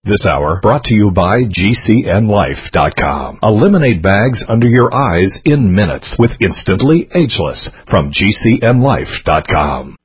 This hour brought to you by GCNLife.com. Eliminate bags under your eyes in minutes with Instantly Ageless from GCNLife.com.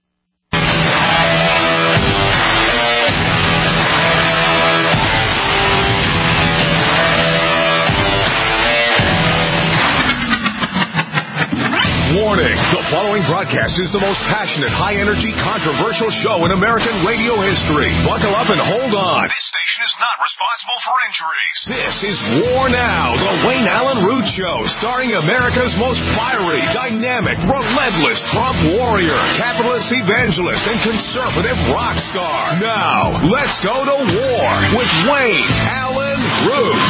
Warning, the following broadcast is the most passionate, high-energy, controversial show in American radio history. Buckle up and hold on. This station is not responsible for injuries. This is War Now, the Wayne Allen Root Show, starring America's most fiery, dynamic, relentless Trump warrior, capitalist evangelist, and conservative rock star. Now, let's go to war with Wayne Allen Root.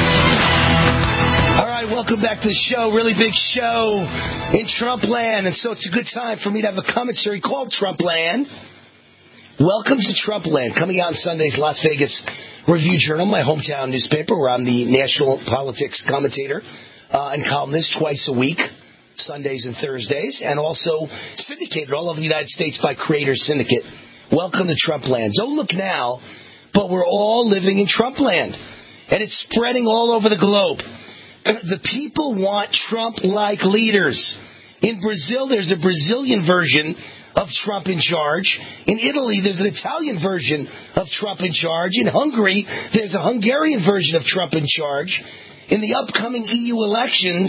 All right, welcome back to the show. Really big show in Trumpland, and so it's a good time for me to have a commentary called Trumpland. Welcome to Trumpland, coming out in Sunday's Las Vegas Review-Journal, my hometown newspaper, where I'm the national politics commentator and columnist twice a week, Sundays and Thursdays, and also syndicated all over the United States by Creator Syndicate. Welcome to Trumpland. Don't look now, but we're all living in Trumpland, and it's spreading all over the globe. The people want Trump-like leaders. In Brazil, there's a Brazilian version of Trump in charge. In Italy, there's an Italian version of Trump in charge. In Hungary, there's a Hungarian version of Trump in charge. In the upcoming EU elections,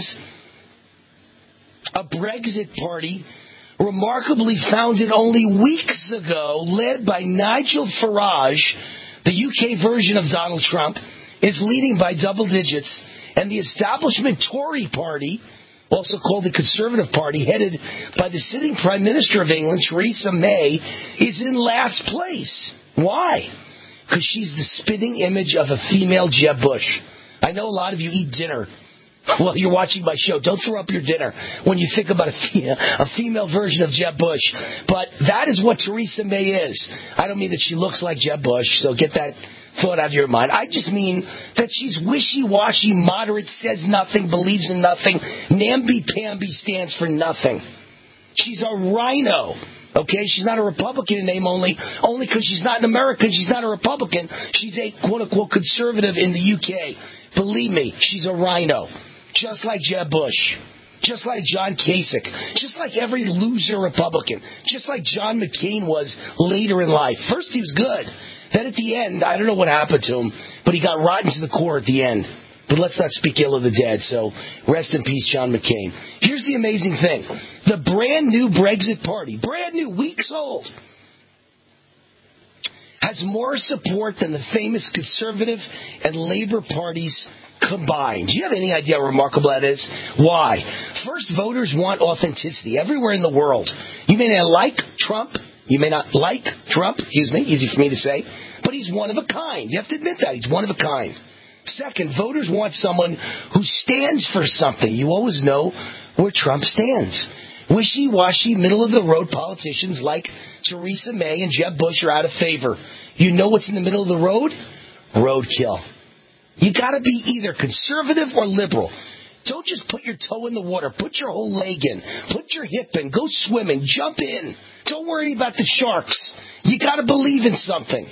a Brexit party remarkably founded only weeks ago, led by Nigel Farage, the UK version of Donald Trump, is leading by double digits. And the establishment Tory party, also called the Conservative Party, headed by the sitting Prime Minister of England, Theresa May, is in last place. Why? Because she's the spitting image of a female Jeb Bush. I know a lot of you eat dinner while you're watching my show. Don't throw up your dinner when you think about a female version of Jeb Bush. But that is what Theresa May is. I don't mean that she looks like Jeb Bush, so get that thought out of your mind. I just mean that she's wishy-washy, moderate, says nothing, believes in nothing. Namby-pamby stands for nothing. She's a rhino, okay? She's not a Republican in name only because she's not an American. She's not a Republican. She's a quote-unquote conservative in the UK. Believe me, she's a rhino, just like Jeb Bush. Just like John Kasich, just like every loser Republican, just like John McCain was later in life. First he was good. Then at the end, I don't know what happened to him, but he got rotten to the core at the end. But let's not speak ill of the dead, so rest in peace, John McCain. Here's the amazing thing. The brand new Brexit party, brand new, weeks old, has more support than the famous Conservative and Labour parties combined. Do you have any idea how remarkable that is? Why? First, voters want authenticity everywhere in the world. You may not like Trump. You may not like Trump, easy for me to say, but he's one of a kind. You have to admit that. He's one of a kind. Second, voters want someone who stands for something. You always know where Trump stands. Wishy-washy, middle-of-the-road politicians like Theresa May and Jeb Bush are out of favor. You know what's in the middle of the road? Roadkill. You got to be either conservative or liberal. Don't just put your toe in the water. Put your whole leg in. Put your hip in. Go swimming. Jump in. Don't worry about the sharks. You got to believe in something.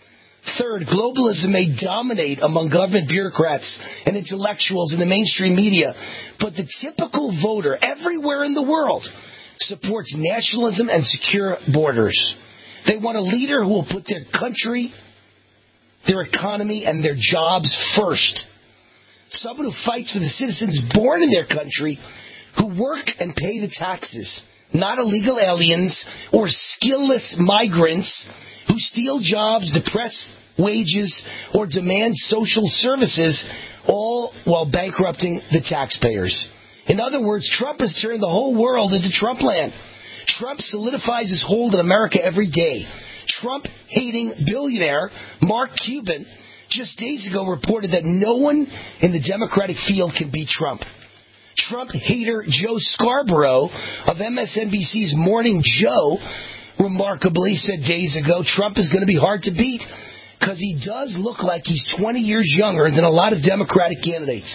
Third, globalism may dominate among government bureaucrats and intellectuals in the mainstream media, but the typical voter everywhere in the world supports nationalism and secure borders. They want a leader who will put their country, their economy, and their jobs first. Someone who fights for the citizens born in their country who work and pay the taxes, not illegal aliens or skillless migrants who steal jobs, depress wages, or demand social services, all while bankrupting the taxpayers. In other words, Trump has turned the whole world into Trumpland. Trump solidifies his hold on America every day. Trump-hating billionaire Mark Cuban just days ago reported that no one in the Democratic field can beat Trump. Trump hater Joe Scarborough of MSNBC's Morning Joe remarkably said days ago Trump is going to be hard to beat because he does look like he's 20 years younger than a lot of Democratic candidates.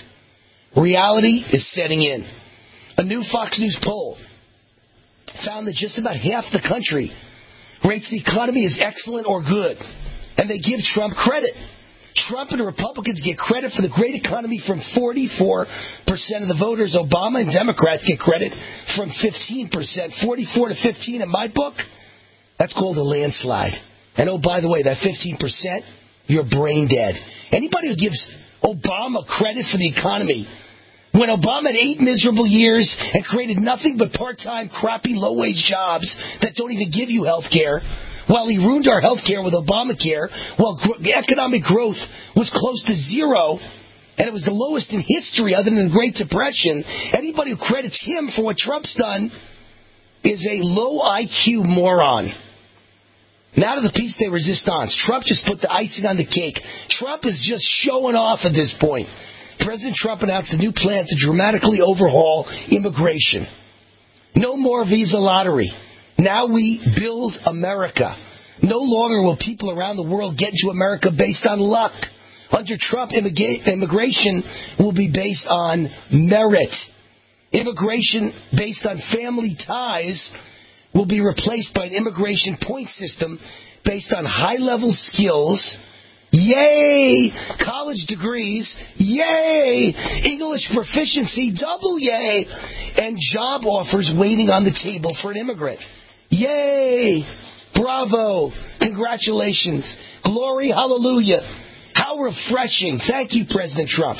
Reality is setting in. A new Fox News poll found that just about half the country rates the economy as excellent or good. and they give Trump credit. Trump and the Republicans get credit for the great economy from 44% of the voters. Obama and Democrats get credit from 15%. 44 to 15 in my book, that's called a landslide. And oh, by the way, that 15%, you're brain dead. Anybody who gives Obama credit for the economy, when Obama had 8 miserable years and created nothing but part-time, crappy, low-wage jobs that don't even give you health care, while he ruined our health care with Obamacare, while economic growth was close to zero, and it was the lowest in history other than the Great Depression, anybody who credits him for what Trump's done is a low IQ moron. Now to the piece de resistance. Trump just put the icing on the cake. Trump is just showing off at this point. President Trump announced a new plan to dramatically overhaul immigration. No more visa lottery. Now we build America. No longer will people around the world get into America based on luck. Under Trump, immigration will be based on merit. Immigration based on family ties will be replaced by an immigration point system based on high-level skills. Yay! College degrees. Yay! English proficiency. Double yay! And job offers waiting on the table for an immigrant. Yay! Bravo! Congratulations! Glory! Hallelujah! How refreshing! Thank you, President Trump.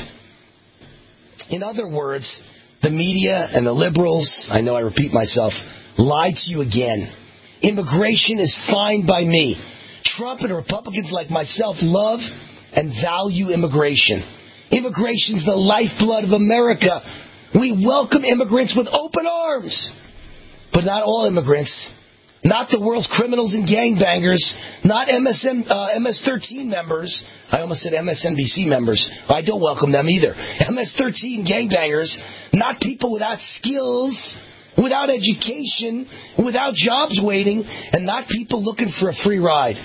In other words, the media and the liberals, I know I repeat myself, lied to you again. Immigration is fine by me. Trump and Republicans like myself love and value immigration. Immigration's the lifeblood of America. We welcome immigrants with open arms. But not all immigrants. Not the world's criminals and gangbangers. Not MS-13 members. I almost said MSNBC members. I don't welcome them either. MS-13 gangbangers. Not people without skills, without education, without jobs waiting, and not people looking for a free ride.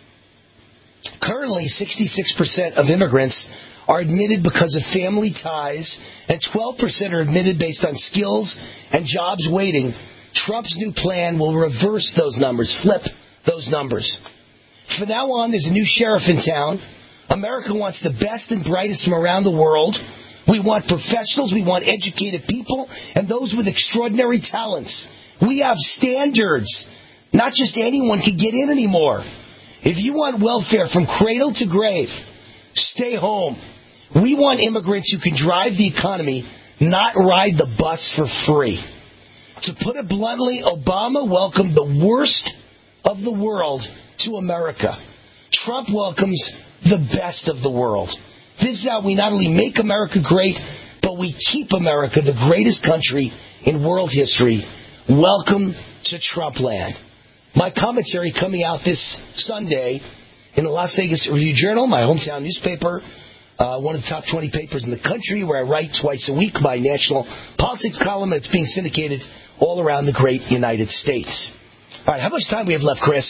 Currently, 66% of immigrants are admitted because of family ties, and 12% are admitted based on skills and jobs waiting. Trump's new plan will reverse those numbers, flip those numbers. From now on, there's a new sheriff in town. America wants the best and brightest from around the world. We want professionals, we want educated people, and those with extraordinary talents. We have standards. Not just anyone can get in anymore. If you want welfare from cradle to grave, stay home. We want immigrants who can drive the economy, not ride the bus for free. To put it bluntly, Obama welcomed the worst of the world to America. Trump welcomes the best of the world. This is how we not only make America great, but we keep America the greatest country in world history. Welcome to Trumpland. My commentary coming out this Sunday in the Las Vegas Review-Journal, my hometown newspaper, one of the top 20 papers in the country, where I write twice a week my national politics column. It's being syndicated all around the great United States. All right, how much time we have left, Chris?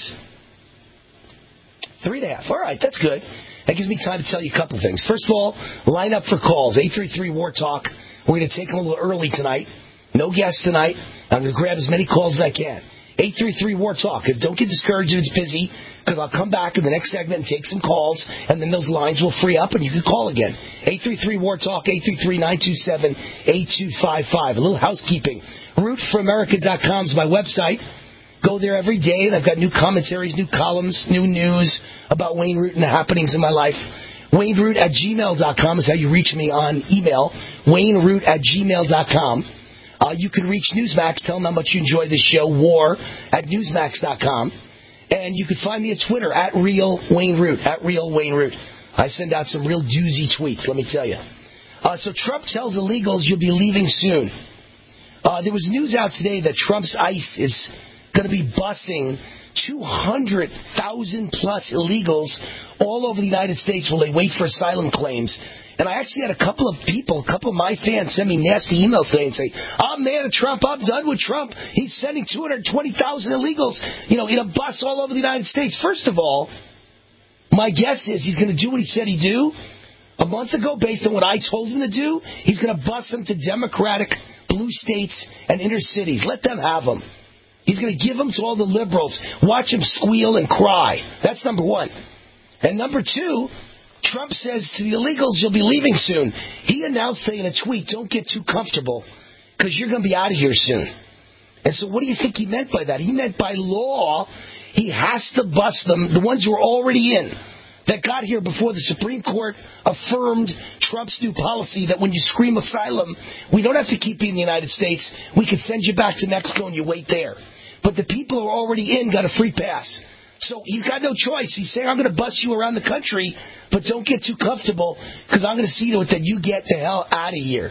3.5. All right, that's good. That gives me time to tell you a couple things. First of all, line up for calls. 833-WAR-TALK. We're going to take them a little early tonight. No guests tonight. I'm going to grab as many calls as I can. 833-WAR-TALK. Don't get discouraged if it's busy, because I'll come back in the next segment and take some calls, and then those lines will free up, and you can call again. 833-WAR-TALK, 833-927-8255. A little housekeeping. RootForAmerica.com is my website. Go there every day, and I've got new commentaries, new columns, new news about Wayne Root and the happenings in my life. WayneRoot@gmail.com is how you reach me on email. WayneRoot@gmail.com. You can reach Newsmax. Tell them how much you enjoy this show. war@newsmax.com. And you can find me at Twitter, @RealWayneRoot, @RealWayneRoot. I send out some real doozy tweets, let me tell you. So Trump tells illegals you'll be leaving soon. There was news out today that Trump's ICE is going to be busing 200,000-plus illegals all over the United States while they wait for asylum claims. And I actually had a couple of my fans send me nasty emails today and say, I'm mad at Trump, I'm done with Trump. He's sending 220,000 illegals, in a bus all over the United States. First of all, my guess is he's going to do what he said he'd do. A month ago, based on what I told him to do, he's going to bus them to Democratic blue states and inner cities. Let them have them. He's going to give them to all the liberals. Watch them squeal and cry. That's number one. And number two, Trump says to the illegals, you'll be leaving soon. He announced in a tweet, don't get too comfortable because you're going to be out of here soon. And so what do you think he meant by that? He meant by law, he has to bust them, the ones who are already in, that got here before the Supreme Court affirmed Trump's new policy that when you scream asylum, we don't have to keep you in the United States. We can send you back to Mexico and you wait there. But the people who are already in got a free pass. So he's got no choice. He's saying, I'm going to bust you around the country, but don't get too comfortable because I'm going to see to it that you get the hell out of here.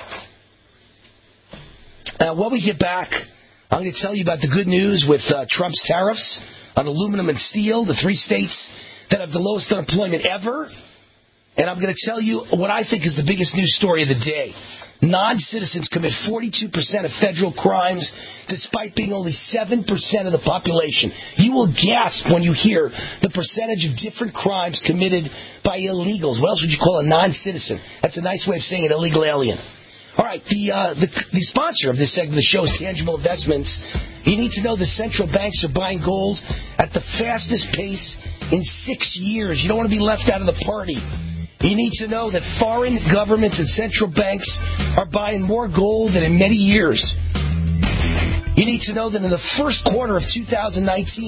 When we get back, I'm going to tell you about the good news with Trump's tariffs on aluminum and steel, the 3 states that have the lowest unemployment ever. And I'm going to tell you what I think is the biggest news story of the day. Non-citizens commit 42% of federal crimes, despite being only 7% of the population. You will gasp when you hear the percentage of different crimes committed by illegals. What else would you call a non-citizen? That's a nice way of saying an illegal alien. All right, the sponsor of this segment of the show is Tangible Investments. You need to know the central banks are buying gold at the fastest pace in 6 years. You don't want to be left out of the party. You need to know that foreign governments and central banks are buying more gold than in many years. You need to know that in the first quarter of 2019,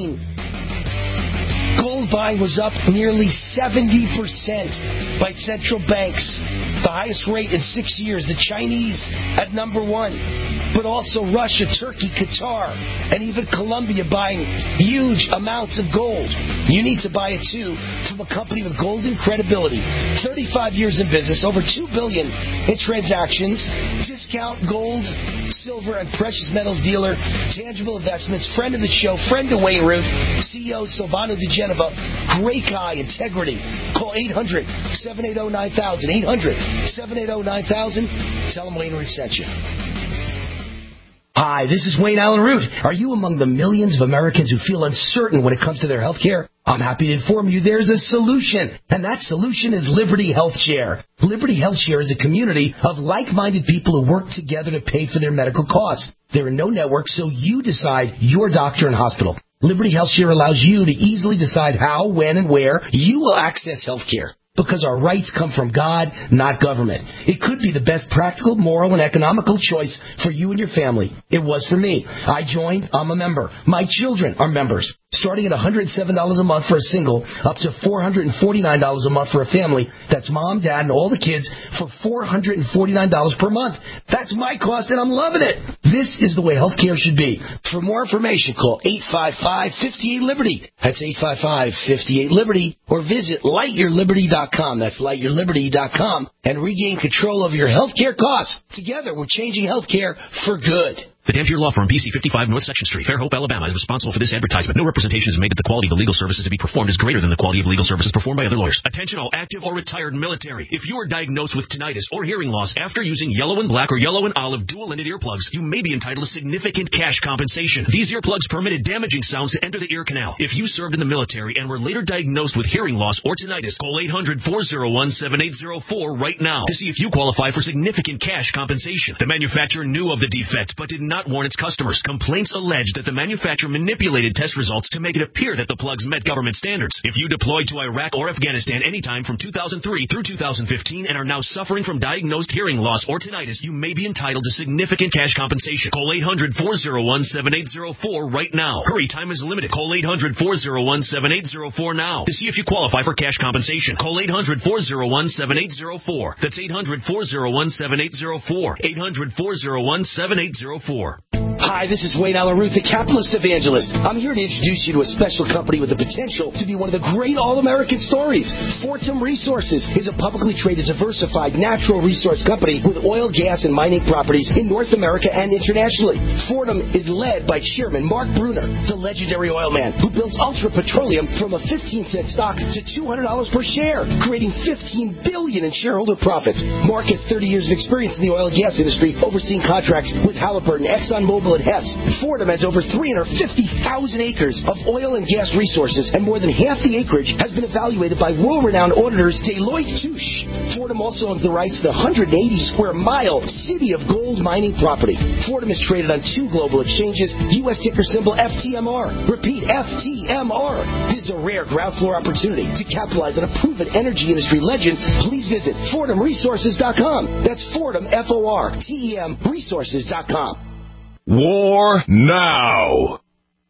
gold buying was up nearly 70% by central banks. The highest rate in 6 years. The Chinese at number 1. But also Russia, Turkey, Qatar, and even Colombia buying huge amounts of gold. You need to buy it too from a company with golden credibility. 35 years in business, over $2 billion in transactions. Discount gold, silver, and precious metals dealer, Tangible Investments, friend of the show, friend of Wayne Root, CEO Silvano De Genova. Great guy, integrity. Call 800-780-9000. 800-780-9000. Tell him Wayne Root sent you. Hi, this is Wayne Allen Root. Are you among the millions of Americans who feel uncertain when it comes to their health care? I'm happy to inform you there's a solution, and that solution is Liberty Health Share. Liberty Health Share is a community of like-minded people who work together to pay for their medical costs. There are no networks, so you decide your doctor and hospital. Liberty Health Share allows you to easily decide how, when, and where you will access health care. Because our rights come from God, not government. It could be the best practical, moral, and economical choice for you and your family. It was for me. I joined. I'm a member. My children are members. Starting at $107 a month for a single, up to $449 a month for a family. That's mom, dad, and all the kids for $449 per month. That's my cost, and I'm loving it. This is the way healthcare should be. For more information, call 855-58-LIBERTY. That's 855-58-LIBERTY. Or visit lightyourliberty.com. That's lightyourliberty.com. And regain control of your healthcare costs. Together, we're changing healthcare for good. The Dampier Law Firm, BC 55 North Section Street, Fairhope, Alabama, is responsible for this advertisement. No representation is made that the quality of the legal services to be performed is greater than the quality of legal services performed by other lawyers. Attention all active or retired military. If you are diagnosed with tinnitus or hearing loss after using yellow and black or yellow and olive dual-ended earplugs, you may be entitled to significant cash compensation. These earplugs permitted damaging sounds to enter the ear canal. If you served in the military and were later diagnosed with hearing loss or tinnitus, call 800-401-7804 right now to see if you qualify for significant cash compensation. The manufacturer knew of the defect but did not warn its customers. Complaints allege that the manufacturer manipulated test results to make it appear that the plugs met government standards. If you deployed to Iraq or Afghanistan anytime from 2003 through 2015 and are now suffering from diagnosed hearing loss or tinnitus, you may be entitled to significant cash compensation. Call 800-401-7804 right now. Hurry, time is limited. Call 800-401-7804 now to see if you qualify for cash compensation. Call 800-401-7804. That's 800-401-7804. 800-401-7804. Hi, this is Wayne Allen Root, the capitalist evangelist. I'm here to introduce you to a special company with the potential to be one of the great all-American stories. Fortum Resources is a publicly traded, diversified, natural resource company with oil, gas, and mining properties in North America and internationally. Fortum is led by Chairman Mark Brunner, the legendary oil man who builds Ultra Petroleum from a 15-cent stock to $200 per share, creating $15 billion in shareholder profits. Mark has 30 years of experience in the oil and gas industry, overseeing contracts with Halliburton, ExxonMobil, it has. Fordham has over 350,000 acres of oil and gas resources, and more than half the acreage has been evaluated by world-renowned auditors Deloitte Touche. Fordham also owns the rights to the 180-square-mile City of Gold mining property. Fordham is traded on 2 global exchanges, U.S. ticker symbol FTMR. Repeat, FTMR. This is a rare ground floor opportunity to capitalize on a proven energy industry legend. Please visit FordhamResources.com. That's Fordham, F-O-R-T-E-M, resources.com. War now.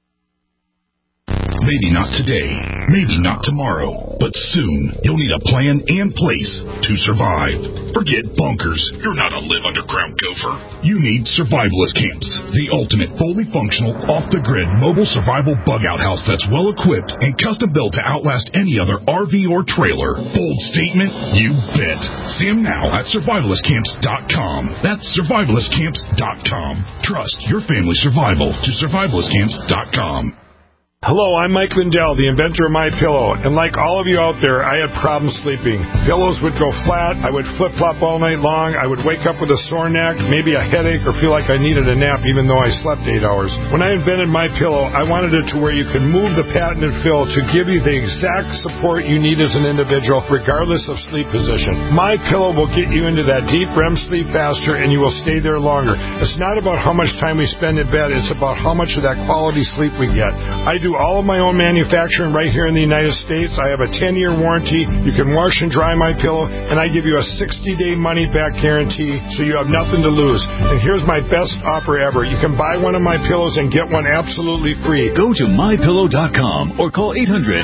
Maybe not today, maybe not tomorrow, but soon you'll need a plan and place to survive. Forget bunkers. You're not a live underground gopher. You need survivalist camps, the ultimate fully functional, off-the-grid mobile survival bug-out house that's well-equipped and custom-built to outlast any other RV or trailer. Bold statement? You bet. See them now at survivalistcamps.com. That's survivalistcamps.com. Trust your family's survival to survivalistcamps.com. Hello, I'm Mike Lindell, the inventor of MyPillow, and like all of you out there, I had problems sleeping. Pillows would go flat, I would flip-flop all night long, I would wake up with a sore neck, maybe a headache, or feel like I needed a nap even though I slept 8 hours. When I invented MyPillow, I wanted it to where you could move the patented fill to give you the exact support you need as an individual, regardless of sleep position. MyPillow will get you into that deep REM sleep faster, and you will stay there longer. It's not about how much time we spend in bed, it's about how much of that quality sleep we get. I do all of my own manufacturing right here in the United States. I have a 10-year warranty. You can wash and dry my pillow, and I give you a 60-day money-back guarantee, so you have nothing to lose. And here's my best offer ever. You can buy one of my pillows and get one absolutely free. Go to MyPillow.com or call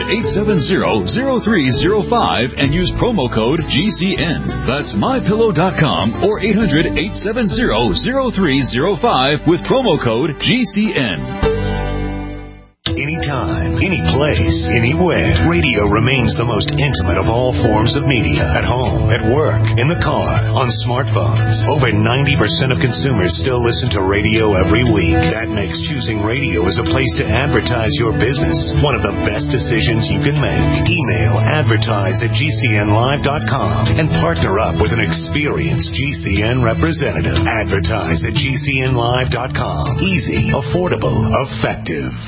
800-870-0305 and use promo code GCN. That's MyPillow.com or 800-870-0305 with promo code GCN. Anytime, any place, anywhere. Radio remains the most intimate of all forms of media. At home, at work, in the car, on smartphones. Over 90% of consumers still listen to radio every week. That makes choosing radio as a place to advertise your business one of the best decisions you can make. Email advertise@gcnlive.com and partner up with an experienced GCN representative. Advertise at gcnlive.com. Easy, affordable, effective.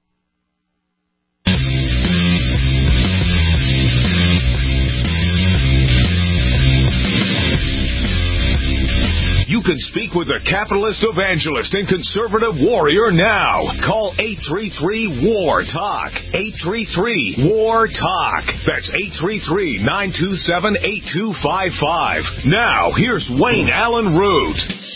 You can speak with the capitalist evangelist and conservative warrior now. Call 833-WAR-TALK. 833-WAR-TALK. That's 833-927-8255. Now, here's Wayne Allen Root.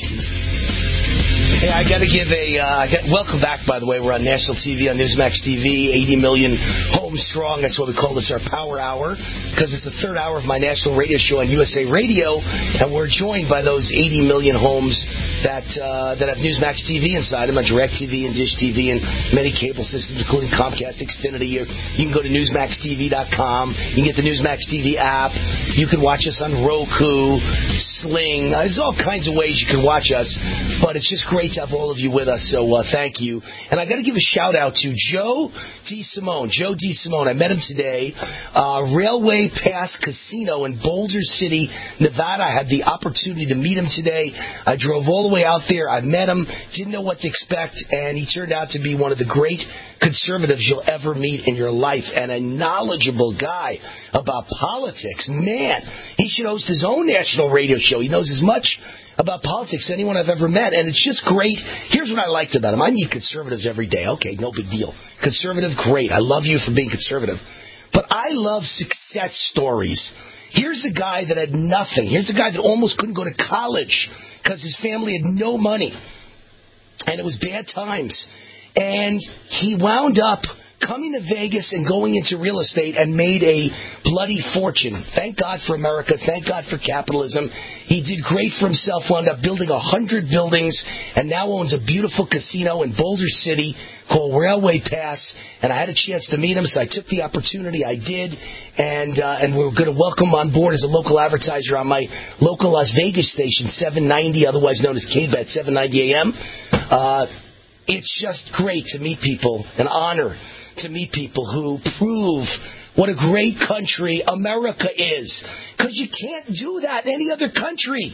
Hey, I got to give welcome back, by the way. We're on national TV, on Newsmax TV, 80 million homes strong. That's why we call this our Power Hour, because it's the third hour of my national radio show on USA Radio, and we're joined by those 80 million homes that have Newsmax TV inside them, on DirecTV and Dish TV and many cable systems, including Comcast, Xfinity. You can go to NewsmaxTV.com. You can get the Newsmax TV app. You can watch us on Roku, Sling. There's all kinds of ways you can watch us, but it's just great to have all of you with us, so thank you. And I got to give a shout out to Joe DeSimone. Joe DeSimone, I met him today. Railway Pass Casino in Boulder City, Nevada. I had the opportunity to meet him today. I drove all the way out there. I met him, didn't know what to expect, and he turned out to be one of the great conservatives you'll ever meet in your life, and a knowledgeable guy about politics. Man, he should host his own national radio show. He knows as much about politics as anyone I've ever met, and it's just great. Here's what I liked about him. I meet conservatives every day. Okay, no big deal. Conservative, great. I love you for being conservative. But I love success stories. Here's a guy that had nothing. Here's a guy that almost couldn't go to college because his family had no money, and it was bad times. And he wound up coming to Vegas and going into real estate and made a bloody fortune. Thank God for America. Thank God for capitalism. He did great for himself, wound up building 100 buildings, and now owns a beautiful casino in Boulder City called Railway Pass. And I had a chance to meet him, so I took the opportunity. I did, and we're going to welcome him on board as a local advertiser on my local Las Vegas station, 790, otherwise known as KBET, 790 AM. It's just great to meet people, an honor to meet people who prove what a great country America is. Because you can't do that in any other country.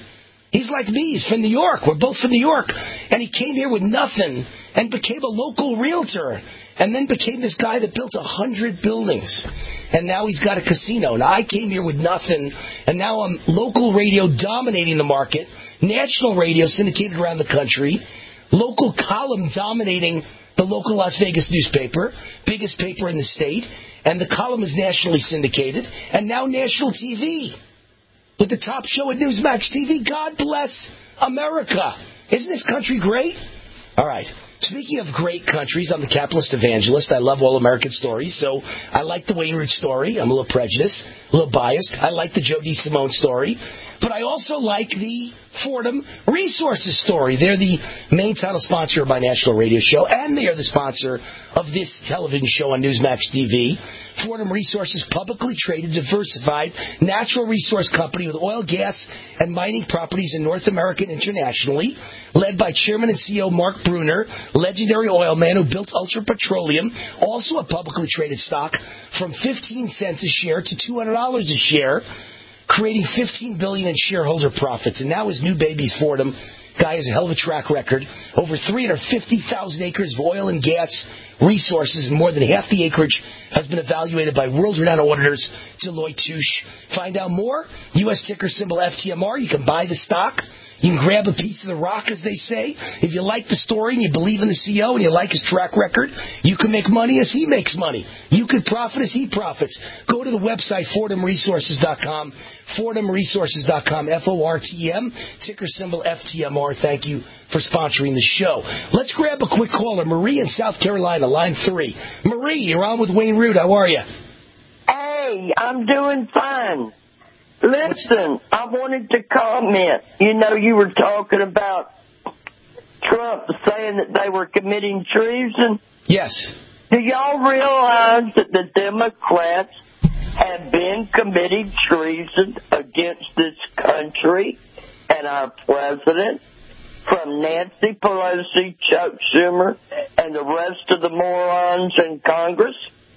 He's like me. He's from New York. We're both from New York. And he came here with nothing and became a local realtor and then became this guy that built 100 buildings. And now he's got a casino. And I came here with nothing, and now I'm local radio dominating the market, national radio syndicated around the country, local column dominating the local Las Vegas newspaper, biggest paper in the state, and the column is nationally syndicated, and now national TV with the top show at Newsmax TV. God bless America. Isn't this country great? All right. Speaking of great countries, I'm the capitalist evangelist. I love all American stories, so I like the Wayne Root story. I'm a little prejudiced, a little biased. I like the Joe DeSimone story. But I also like the Fordham Resources story. They're the main title sponsor of my national radio show, and they are the sponsor of this television show on Newsmax TV. Fordham Resources, publicly traded, diversified, natural resource company with oil, gas, and mining properties in North America and internationally, led by Chairman and CEO Mark Bruner, legendary oil man who built Ultra Petroleum, also a publicly traded stock, from 15 cents a share to $200 a share, creating $15 billion in shareholder profits. And now his new baby's Fordham. Guy has a hell of a track record. Over 350,000 acres of oil and gas resources, and more than half the acreage has been evaluated by world-renowned auditors Deloitte Touche. Find out more. U.S. ticker symbol FTMR. You can buy the stock. You can grab a piece of the rock, as they say. If you like the story and you believe in the CEO and you like his track record, you can make money as he makes money. You can profit as he profits. Go to the website, FordhamResources.com. FordhamResources.com, FORTM, ticker symbol FTMR. Thank you for sponsoring the show. Let's grab a quick caller. Marie in South Carolina, line 3. Marie, you're on with Wayne Root. How are you? Hey, I'm doing fine. Listen, I wanted to comment. You know, you were talking about Trump saying that they were committing treason. Yes. Do y'all realize that the Democrats have been committing treason against this country and our president, from Nancy Pelosi, Chuck Schumer, and the rest of the morons in Congress?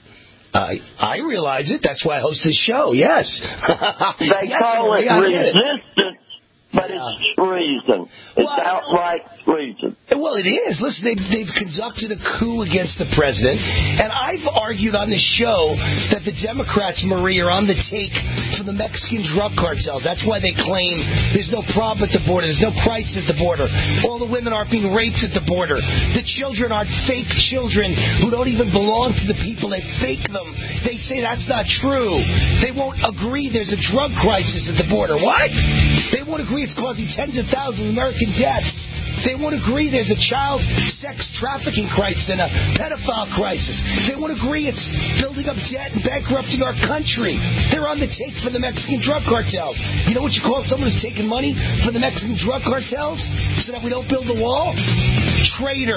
I realize it. That's why I host this show. Yes. They call it resistance, but it's treason. It's outright treason. Well, it is. Listen, they've conducted a coup against the president, and I've argued on this show that the Democrats, Marie, are on the take for the Mexican drug cartels. That's why they claim there's no problem at the border. There's no crisis at the border. All the women aren't being raped at the border. The children aren't fake children who don't even belong to the people. They fake them. They say that's not true. They won't agree there's a drug crisis at the border. What? They won't agree it's causing tens of thousands of American deaths. They won't agree there's a child sex trafficking crisis and a pedophile crisis. They won't agree it's building up debt and bankrupting our country. They're on the take for the Mexican drug cartels. You know what you call someone who's taking money for the Mexican drug cartels so that we don't build the wall? Traitor.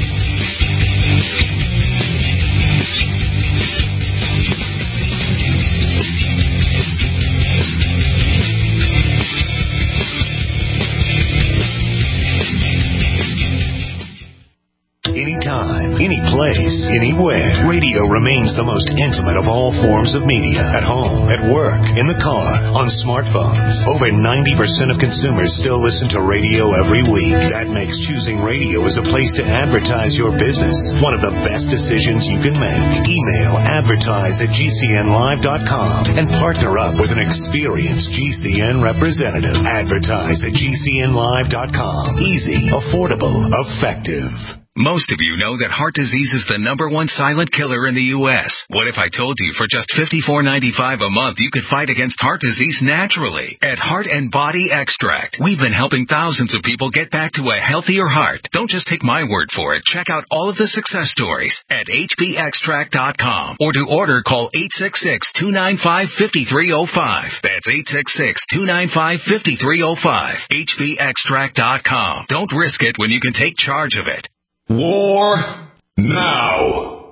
Anytime, any place, anywhere. Radio remains the most intimate of all forms of media. At home, at work, in the car, on smartphones. Over 90% of consumers still listen to radio every week. That makes choosing radio as a place to advertise your business one of the best decisions you can make. Email advertise@gcnlive.com and partner up with an experienced GCN representative. Advertise at gcnlive.com. Easy, affordable, effective. Most of you know that heart disease is the #1 silent killer in the U.S. What if I told you for just $54.95 a month you could fight against heart disease naturally? At Heart and Body Extract, we've been helping thousands of people get back to a healthier heart. Don't just take my word for it. Check out all of the success stories at hbextract.com. Or to order, call 866-295-5305. That's 866-295-5305. hbextract.com. Don't risk it when you can take charge of it. War now.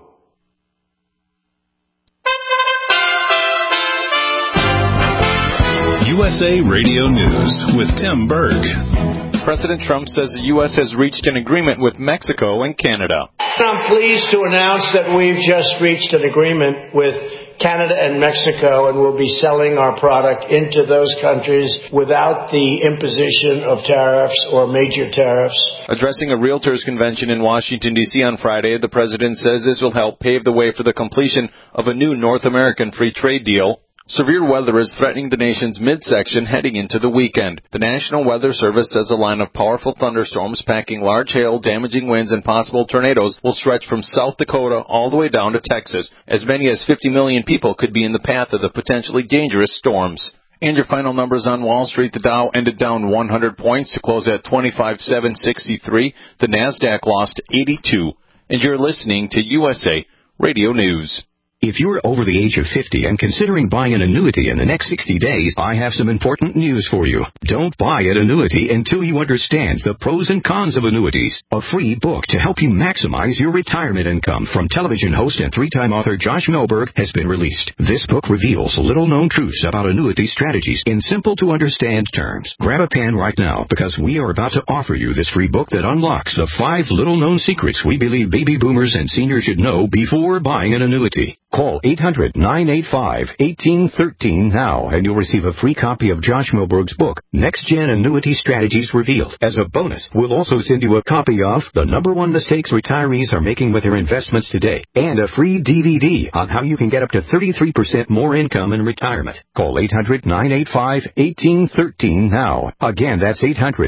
USA Radio News with Tim Berg. President Trump says the U.S. has reached an agreement with Mexico and Canada. I'm pleased to announce that we've just reached an agreement with Canada and Mexico, and we'll be selling our product into those countries without the imposition of tariffs or major tariffs. Addressing a realtors convention in Washington, D.C. on Friday, the president says this will help pave the way for the completion of a new North American free trade deal. Severe weather is threatening the nation's midsection heading into the weekend. The National Weather Service says a line of powerful thunderstorms packing large hail, damaging winds, and possible tornadoes will stretch from South Dakota all the way down to Texas. As many as 50 million people could be in the path of the potentially dangerous storms. And your final numbers on Wall Street, the Dow ended down 100 points to close at 25,763. The Nasdaq lost 82. And you're listening to USA Radio News. If you're over the age of 50 and considering buying an annuity in the next 60 days, I have some important news for you. Don't buy an annuity until you understand the pros and cons of annuities. A free book to help you maximize your retirement income from television host and three-time author Josh Milberg has been released. This book reveals little-known truths about annuity strategies in simple-to-understand terms. Grab a pen right now because we are about to offer you this free book that unlocks the 5 little-known secrets we believe baby boomers and seniors should know before buying an annuity. Call 800-985-1813 now, and you'll receive a free copy of Josh Milberg's book, Next Gen Annuity Strategies Revealed. As a bonus, we'll also send you a copy of The #1 Mistakes Retirees Are Making with Their Investments Today, and a free DVD on how you can get up to 33% more income in retirement. Call 800-985-1813 now. Again, that's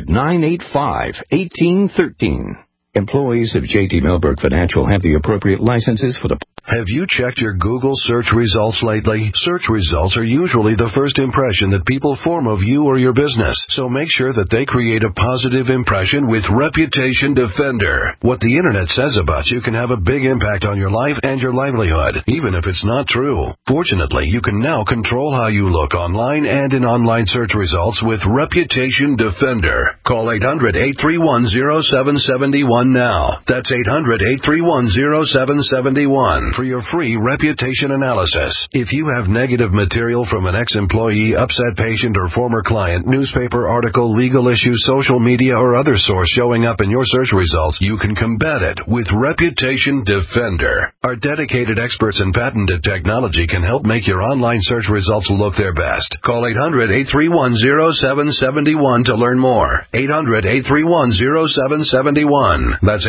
800-985-1813. Employees of J.D. Milberg Financial have the appropriate licenses for the... Have you checked your Google search results lately? Search results are usually the first impression that people form of you or your business, so make sure that they create a positive impression with Reputation Defender. What the internet says about you can have a big impact on your life and your livelihood, even if it's not true. Fortunately, you can now control how you look online and in online search results with Reputation Defender. Call 800-831-0771 now. That's 800-831-0771 for your free reputation analysis. If you have negative material from an ex-employee, upset patient, or former client, newspaper article, legal issue, social media, or other source showing up in your search results, you can combat it with Reputation Defender. Our dedicated experts in patented technology can help make your online search results look their best. Call 800-831-0771 to learn more. 800-831-0771. That's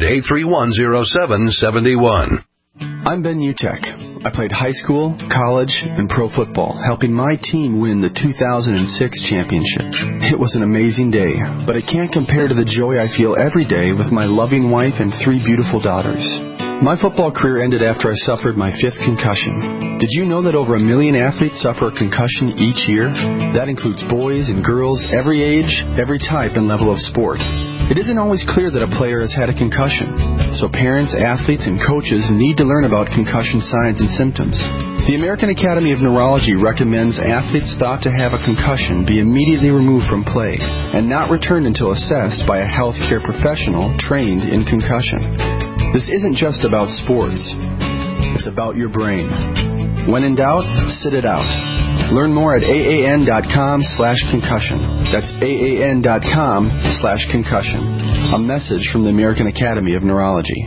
800-831-0771. I'm Ben Utek. I played high school, college, and pro football, helping my team win the 2006 championship. It was an amazing day, but it can't compare to the joy I feel every day with my loving wife and 3 beautiful daughters. My football career ended after I suffered my 5th concussion. Did you know that over 1 million athletes suffer a concussion each year? That includes boys and girls, every age, every type and level of sport. It isn't always clear that a player has had a concussion, so parents, athletes, and coaches need to learn about concussion signs and symptoms. The American Academy of Neurology recommends athletes thought to have a concussion be immediately removed from play and not returned until assessed by a healthcare professional trained in concussion. This isn't just about sports. It's about your brain. When in doubt, sit it out. Learn more at AAN.com/concussion. That's AAN.com/concussion. A message from the American Academy of Neurology.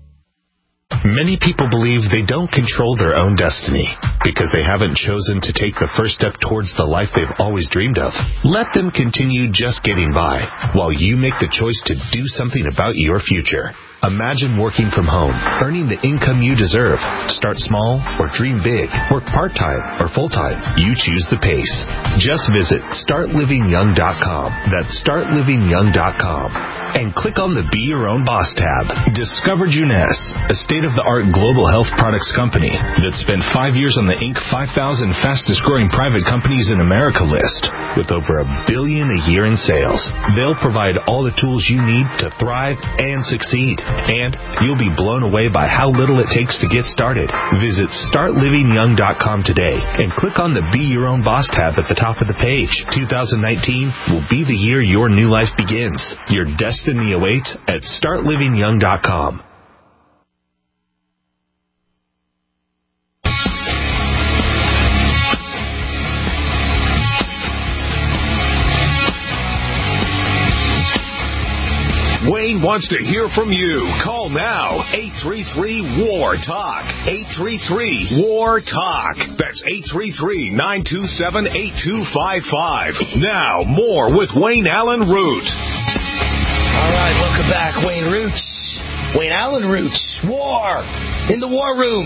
Many people believe they don't control their own destiny because they haven't chosen to take the first step towards the life they've always dreamed of. Let them continue just getting by while you make the choice to do something about your future. Imagine working from home, earning the income you deserve. Start small or dream big. Work part-time or full-time. You choose the pace. Just visit StartLivingYoung.com. That's StartLivingYoung.com. And click on the Be Your Own Boss tab. Discover Juness, a state-of-the-art global health products company that spent 5 years on the Inc. 5,000 fastest-growing private companies in America list with over $1 billion a year in sales. They'll provide all the tools you need to thrive and succeed. And you'll be blown away by how little it takes to get started. Visit StartLivingYoung.com today and click on the Be Your Own Boss tab at the top of the page. 2019 will be the year your new life begins. Your destiny awaits at StartLivingYoung.com. Wayne Wayne wants to hear from you. Call now. 833-WAR-TALK. 833-WAR-TALK. That's 833-927-8255. Now, more with Wayne Allen Root. All right, welcome back. Wayne Roots. Wayne Allen Roots. War. In the War Room.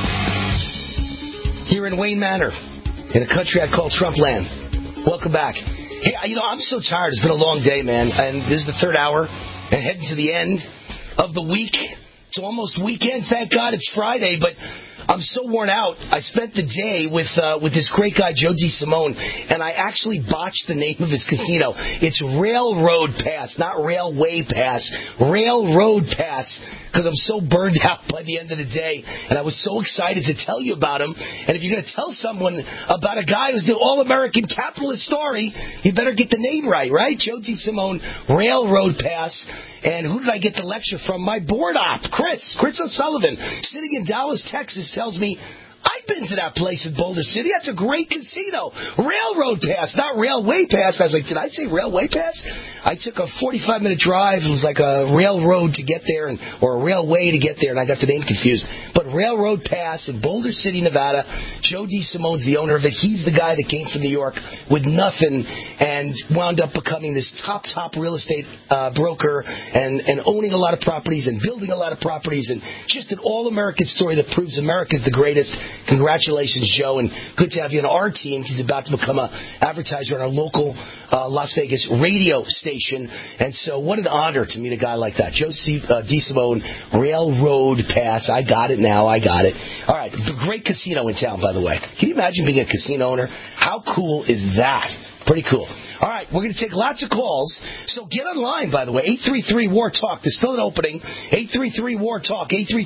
Here in Wayne Manor. In a country I call Trump land. Welcome back. Hey, I'm so tired. It's been a long day, man. And this is the third hour. And heading to the end of the week. It's almost weekend. Thank God it's Friday. But I'm so worn out. I spent the day with this great guy, Joe DeSimone, and I actually botched the name of his casino. It's Railroad Pass, not Railway Pass. Railroad Pass, because I'm so burned out by the end of the day, and I was so excited to tell you about him. And if you're going to tell someone about a guy who's the all-American capitalist story, you better get the name right? Joe DeSimone, Railroad Pass. And who did I get the lecture from? My board op, Chris O'Sullivan, sitting in Dallas, Texas, tells me, I've been to that place in Boulder City. That's a great casino. Railroad Pass, not Railway Pass. I was like, did I say Railway Pass? I took a 45-minute drive. It was like a railroad to get there, or a railway to get there, and I got the name confused. But Railroad Pass in Boulder City, Nevada. Joe DeSimone's the owner of it. He's the guy that came from New York with nothing and wound up becoming this top real estate broker and owning a lot of properties and building a lot of properties, and just an all-American story that proves America's the greatest. Congratulations, Joe, and good to have you on our team. He's about to become an advertiser on our local Las Vegas radio station, and so what an honor to meet a guy like that. Joe DeSimone, Railroad Pass. I got it now. I got it. All right, great casino in town, by the way. Can you imagine being a casino owner? How cool is that? Pretty cool. All right, we're going to take lots of calls. So get online, by the way. 833-WAR-TALK. There's still an opening. 833-WAR-TALK.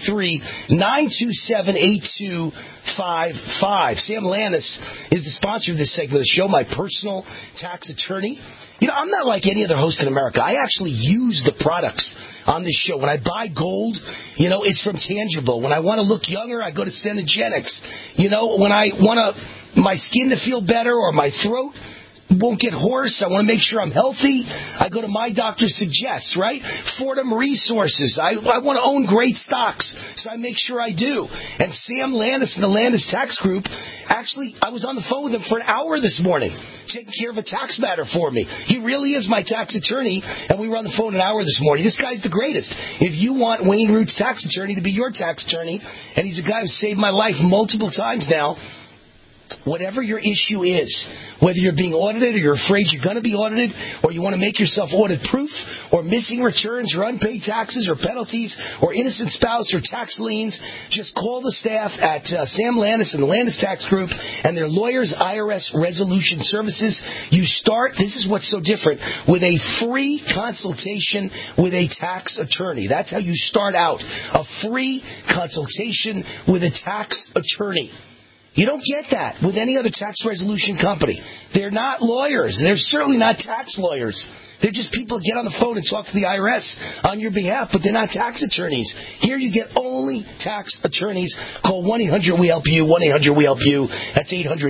833-927-8255. Sam Lannis is the sponsor of this segment of the show, my personal tax attorney. I'm not like any other host in America. I actually use the products on this show. When I buy gold, it's from Tangible. When I want to look younger, I go to Cenegenics. When I want my skin to feel better or my throat won't get hoarse, I want to make sure I'm healthy, I go to My Doctor Suggests, right? Fordham Resources. I want to own great stocks, so I make sure I do. And Sam Landis and the Landis Tax Group, actually, I was on the phone with him for an hour this morning, taking care of a tax matter for me. He really is my tax attorney, and we were on the phone an hour this morning. This guy's the greatest. If you want Wayne Root's tax attorney to be your tax attorney, and he's a guy who saved my life multiple times now, whatever your issue is, whether you're being audited or you're afraid you're going to be audited, or you want to make yourself audit-proof, or missing returns or unpaid taxes or penalties or innocent spouse or tax liens, just call the staff at Sam Landis and the Landis Tax Group and their lawyers, IRS Resolution Services. You start, this is what's so different, with a free consultation with a tax attorney. That's how you start out, a free consultation with a tax attorney. You don't get that with any other tax resolution company. They're not lawyers. They're certainly not tax lawyers. They're just people who get on the phone and talk to the IRS on your behalf, but they're not tax attorneys. Here you get only tax attorneys. Call 1-800-WE-HELP-YOU, 1-800-WE-HELP-YOU. That's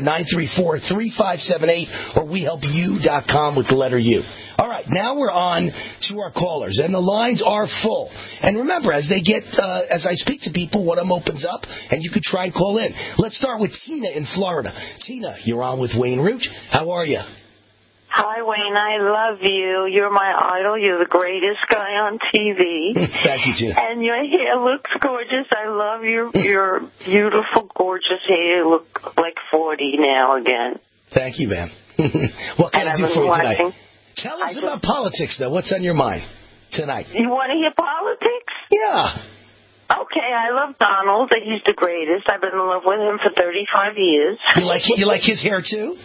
800-934-3578 or WeHelpYou.com with the letter U. All right, now we're on to our callers, and the lines are full. And remember, as I speak to people, one of them opens up, and you could try and call in. Let's start with Tina in Florida. Tina, you're on with Wayne Root. How are you? Hi, Wayne. I love you. You're my idol. You're the greatest guy on TV. Thank you, Tina. And your hair looks gorgeous. I love your beautiful, gorgeous hair. You look like 40 now again. Thank you, ma'am. What can I do for you tonight? Tell us about politics, though. What's on your mind tonight? You want to hear politics? Yeah. Okay, I love Donald. He's the greatest. I've been in love with him for 35 years. You like his hair, too?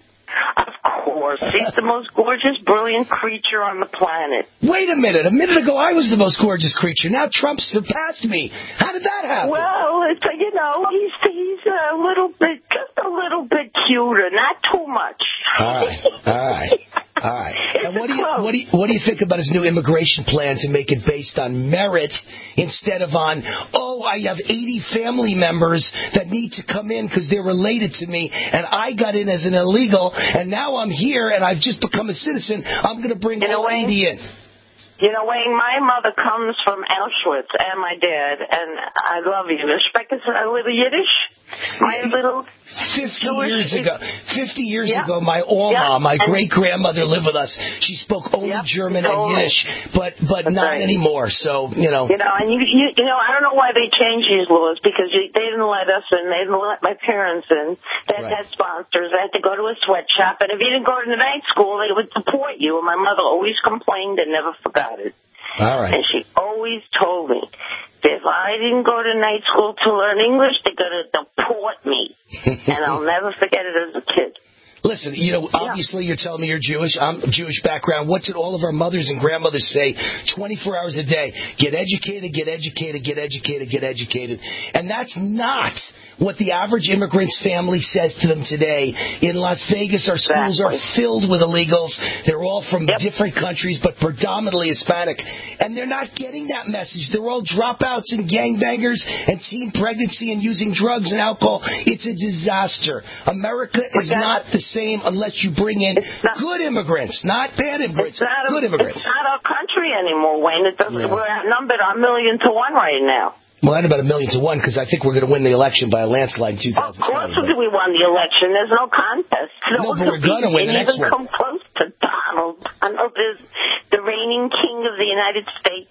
Of course. He's the most gorgeous, brilliant creature on the planet. Wait a minute. A minute ago, I was the most gorgeous creature. Now Trump surpassed me. How did that happen? Well, he's a little bit, just a little bit cuter. Not too much. All right. And what do you think about his new immigration plan to make it based on merit instead of on, I have 80 family members that need to come in because they're related to me, and I got in as an illegal, and now I'm here and I've just become a citizen. I'm going to bring all 80 in. You know, Wayne, my mother comes from Auschwitz, and my dad, and I love you. Sprechen Sie a little Yiddish? My little 50 years ago, my Oma, my great-grandmother, lived with us. She spoke only German and Yiddish, but not anymore. So, You know, and you know, I don't know why they changed these laws, because they didn't let us in. They didn't let my parents in. They had sponsors. I had to go to a sweatshop, and if you didn't go to the night school, they would deport you. And my mother always complained and never forgot it. All right. And she always told me, if I didn't go to night school to learn English, they're going to deport me. And I'll never forget it as a kid. Listen, you know, obviously you're telling me you're Jewish. I'm Jewish background. What did all of our mothers and grandmothers say 24 hours a day? Get educated, get educated, get educated, get educated. And that's not what the average immigrant's family says to them today. In Las Vegas, our schools are filled with illegals. They're all from different countries, but predominantly Hispanic. And they're not getting that message. They're all dropouts and gangbangers and teen pregnancy and using drugs and alcohol. It's a disaster. America is not the same unless you bring in good immigrants, not bad immigrants, good immigrants. It's not our country anymore, Wayne. It doesn't, we're outnumbered 1,000,000 to 1 right now. Well, that's about 1,000,000 to 1, because I think we're going to win the election by a landslide in 2020. Of course we won the election. There's no contest. No, but we're going to win the next one. Even come close to Donald. Donald is the reigning king of the United States.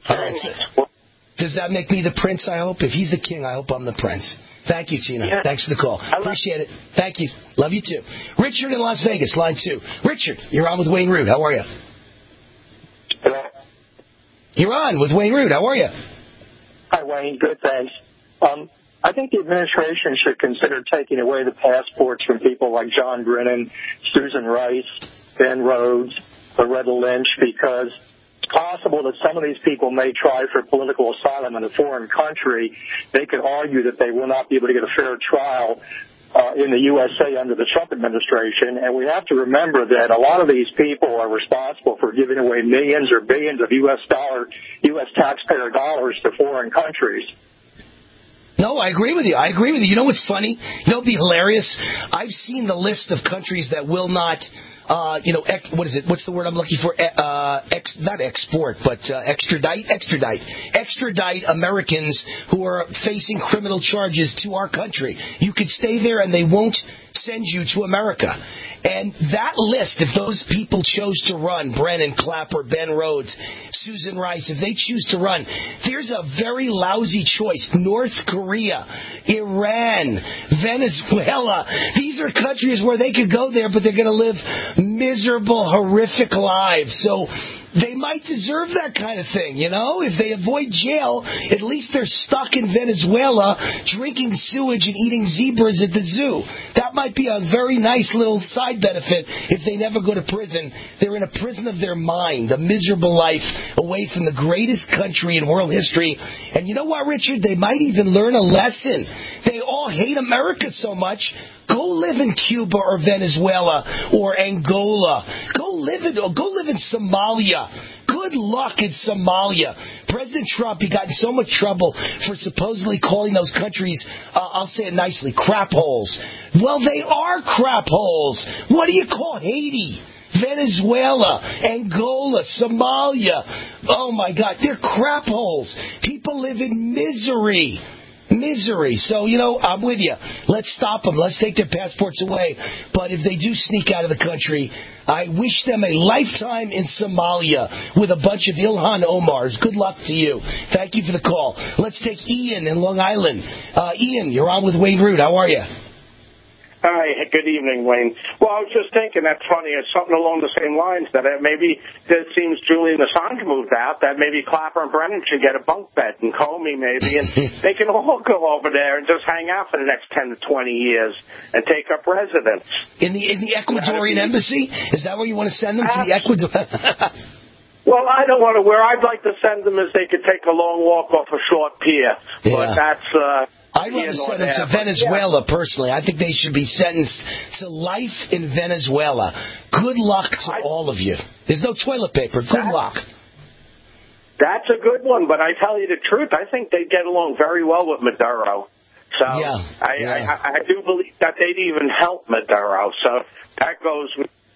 Does that make me the prince, I hope? If he's the king, I hope I'm the prince. Thank you, Tina. Yeah. Thanks for the call. Appreciate it. Thank you. Love you, too. Richard in Las Vegas, line 2. Richard, you're on with Wayne Root. How are you? Hello. You're on with Wayne Root. How are you? Hi, Wayne. Good, thanks. I think the administration should consider taking away the passports from people like John Brennan, Susan Rice, Ben Rhodes, Loretta Lynch, because it's possible that some of these people may try for political asylum in a foreign country. They could argue that they will not be able to get a fair trial in the USA under the Trump administration. And we have to remember that a lot of these people are responsible for giving away millions or billions of U.S. taxpayer dollars to foreign countries. No, I agree with you. You know what's funny? You know what'd be hilarious? I've seen the list of countries that will not, what is it? What's the word I'm looking for? Not export, but extradite Americans who are facing criminal charges to our country. You could stay there and they won't send you to America. And that list, if those people chose to run, Brennan, Clapper, Ben Rhodes, Susan Rice, if they choose to run, there's a very lousy choice. North Korea, Iran, Venezuela. These are countries where they could go there, but they're going to live miserable, horrific lives. So they might deserve that kind of thing, you know? If they avoid jail, at least they're stuck in Venezuela drinking sewage and eating zebras at the zoo. That might be a very nice little side benefit if they never go to prison. They're in a prison of their mind, a miserable life away from the greatest country in world history. And you know what, Richard? They might even learn a lesson. They all hate America so much. Go live in Cuba or Venezuela or Angola. Go live in Somalia. Good luck in Somalia. President Trump, he got in so much trouble for supposedly calling those countries, I'll say it nicely, crap holes. Well, they are crap holes. What do you call Haiti? Venezuela, Angola, Somalia. Oh, my God. They're crap holes. People live in misery. So, I'm with you. Let's stop them. Let's take their passports away. But if they do sneak out of the country, I wish them a lifetime in Somalia with a bunch of Ilhan Omars. Good luck to you. Thank you for the call. Let's take Ian in Long Island. Ian, you're on with Wayne Root. How are you? Hi, good evening, Wayne. Well, I was just thinking that's funny. It's something along the same lines that maybe it seems Julian Assange moved out, that maybe Clapper and Brennan should get a bunk bed and Comey maybe, and they can all go over there and just hang out for the next 10 to 20 years and take up residence. In the Ecuadorian embassy? Is that where you want to send them? To the Ecuador? Well, I don't want to. Where I'd like to send them is they could take a long walk off a short pier. Yeah. But that's... I'd want to send them to Venezuela, personally. I think they should be sentenced to life in Venezuela. Good luck to all of you. There's no toilet paper. Good luck. That's a good one, but I tell you the truth, I think they'd get along very well with Maduro. So I do believe that they'd even help Maduro. So that goes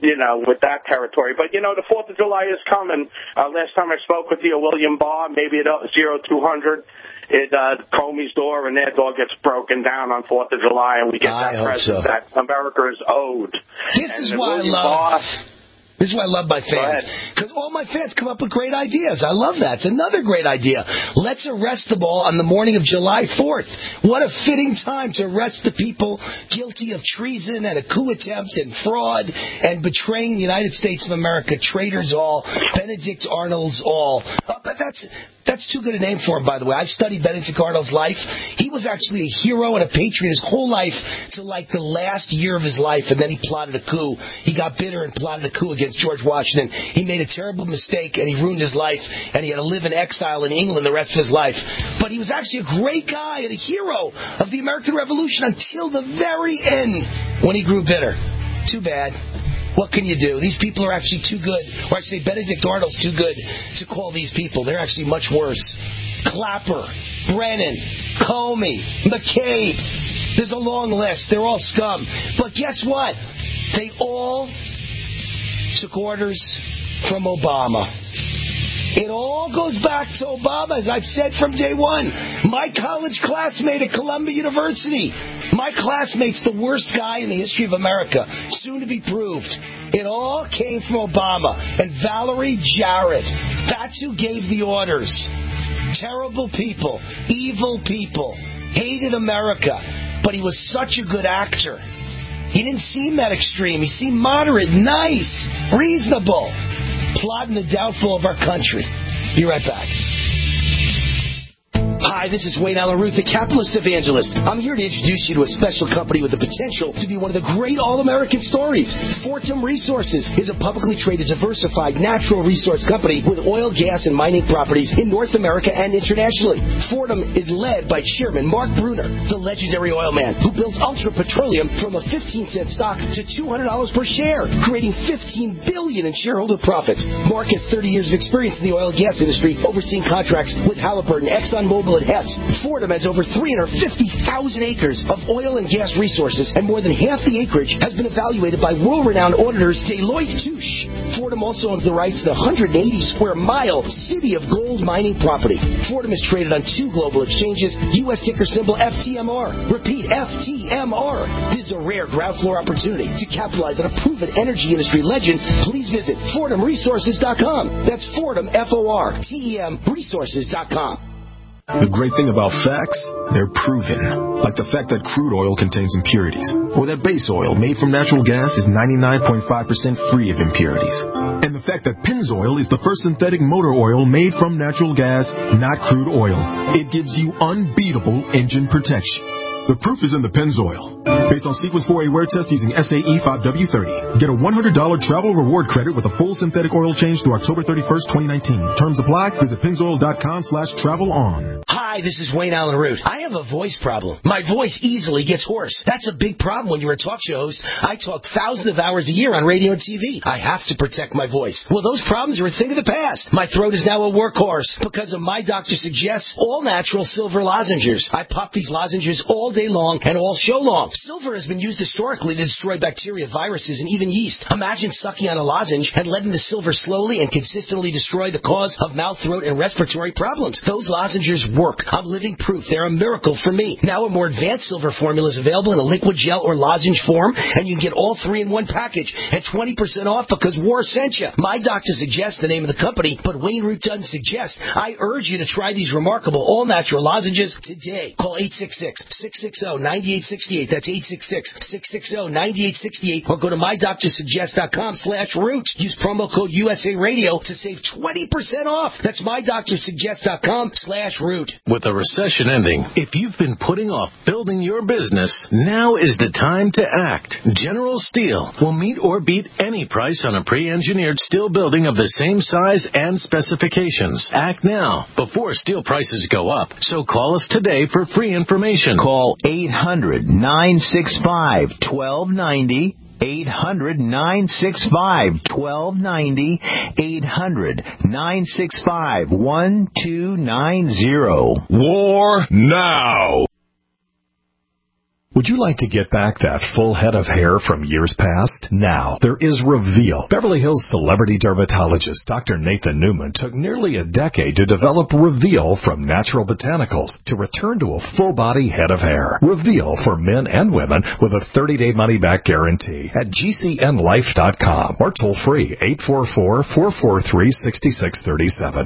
with that territory. But, the 4th of July is coming. Last time I spoke with you, William Barr, maybe at 0200, Comey's door and their door gets broken down on 4th of July, and we get that present that America is owed. This is why I love my fans. Because all my fans come up with great ideas. I love that. It's another great idea. Let's arrest them all on the morning of July 4th. What a fitting time to arrest the people guilty of treason and a coup attempt and fraud and betraying the United States of America. Traitors all. Benedict Arnold's all. But that's too good a name for him, by the way. I've studied Benedict Arnold's life. He was actually a hero and a patriot his whole life to like the last year of his life, and then he plotted a coup. He got bitter and plotted a coup against George Washington. He made a terrible mistake, and he ruined his life, and he had to live in exile in England the rest of his life. But he was actually a great guy and a hero of the American Revolution until the very end when he grew bitter. Too bad. What can you do? These people are actually too good. Or I should say Benedict Arnold's too good to call these people. They're actually much worse. Clapper, Brennan, Comey, McCabe. There's a long list. They're all scum. But guess what? They all took orders from Obama. It all goes back to Obama, as I've said from day one. My college classmate at Columbia University. My classmate's the worst guy in the history of America. Soon to be proved. It all came from Obama and Valerie Jarrett. That's who gave the orders. Terrible people. Evil people. Hated America. But he was such a good actor. He didn't seem that extreme. He seemed moderate, nice, reasonable. Plotting the downfall of our country. Be right back. Hi, this is Wayne Allen Root, the capitalist evangelist. I'm here to introduce you to a special company with the potential to be one of the great all-American stories. Fortum Resources is a publicly traded, diversified, natural resource company with oil, gas, and mining properties in North America and internationally. Fortum is led by Chairman Mark Bruner, the legendary oil man who built Ultra Petroleum from a 15-cent stock to $200 per share, creating $15 billion in shareholder profits. Mark has 30 years of experience in the oil and gas industry, overseeing contracts with Halliburton, ExxonMobil, and Hess. Fortum has over 350,000 acres of oil and gas resources, and more than half the acreage has been evaluated by world-renowned auditors Deloitte Touche. Fortum also owns the rights to the 180-square-mile City of Gold mining property. Fortum is traded on 2 global exchanges, U.S. ticker symbol FTMR. Repeat, FTMR. This is a rare ground floor opportunity to capitalize on a proven energy industry legend. Please visit FortumResources.com. That's Fortum, F-O-R-T-E-M, Resources.com. The great thing about facts, they're proven. Like the fact that crude oil contains impurities, or that base oil made from natural gas is 99.5% free of impurities. And the fact that Pennzoil is the first synthetic motor oil made from natural gas, not crude oil. It gives you unbeatable engine protection. The proof is in the Pennzoil. Based on Sequence 4A wear test using SAE 5W30. Get a $100 travel reward credit with a full synthetic oil change through October 31st, 2019. Terms apply. Visit Pennzoil.com/travel-on. Hi, this is Wayne Allen Root. I have a voice problem. My voice easily gets hoarse. That's a big problem when you're a talk show host. I talk thousands of hours a year on radio and TV. I have to protect my voice. Well, those problems are a thing of the past. My throat is now a workhorse because of My Doctor Suggests all-natural silver lozenges. I pop these lozenges all day long and all show long. Silver has been used historically to destroy bacteria, viruses, and even yeast. Imagine sucking on a lozenge and letting the silver slowly and consistently destroy the cause of mouth, throat, and respiratory problems. Those lozenges work. I'm living proof. They're a miracle for me. Now a more advanced silver formula is available in a liquid gel or lozenge form, and you can get all 3 in one package at 20% off because war sent you. My Doctor Suggests the name of the company, but Wayne Root doesn't suggest. I urge you to try these remarkable all-natural lozenges today. Call 866-660-9868. That's 866-660-9868. Or go to MyDoctorSuggest.com/Root. Use promo code USA Radio to save 20% off. That's MyDoctorSuggest.com/Root. With the recession ending, if you've been putting off building your business, now is the time to act. General Steel will meet or beat any price on a pre-engineered steel building of the same size and specifications. Act now before steel prices go up. So call us today for free information. Call 800-965-1290. 800-965-1290. 800-965-1290. War now. Would you like to get back that full head of hair from years past? Now, there is Reveal. Beverly Hills celebrity dermatologist Dr. Nathan Newman took nearly a decade to develop Reveal from natural botanicals to return to a full-body head of hair. Reveal for men and women with a 30-day money-back guarantee at GCNlife.com or toll-free 844-443-6637.